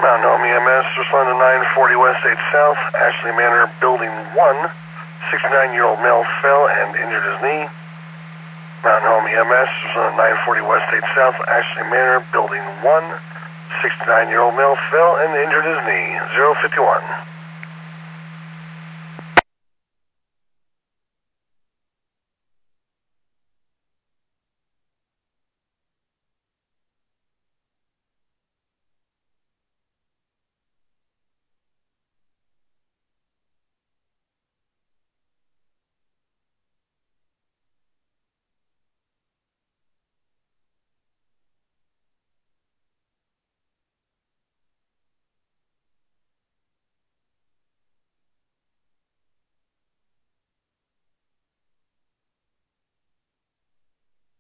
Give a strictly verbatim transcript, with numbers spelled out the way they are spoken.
Mountain Home E M S, respond to nine forty West eighth South, Ashley Manor, Building one. sixty-nine-year-old male fell and injured his knee. Mountain Home E M S, respond to nine forty West eighth South, Ashley Manor, Building one. sixty-nine-year-old male fell and injured his knee. zero fifty-one.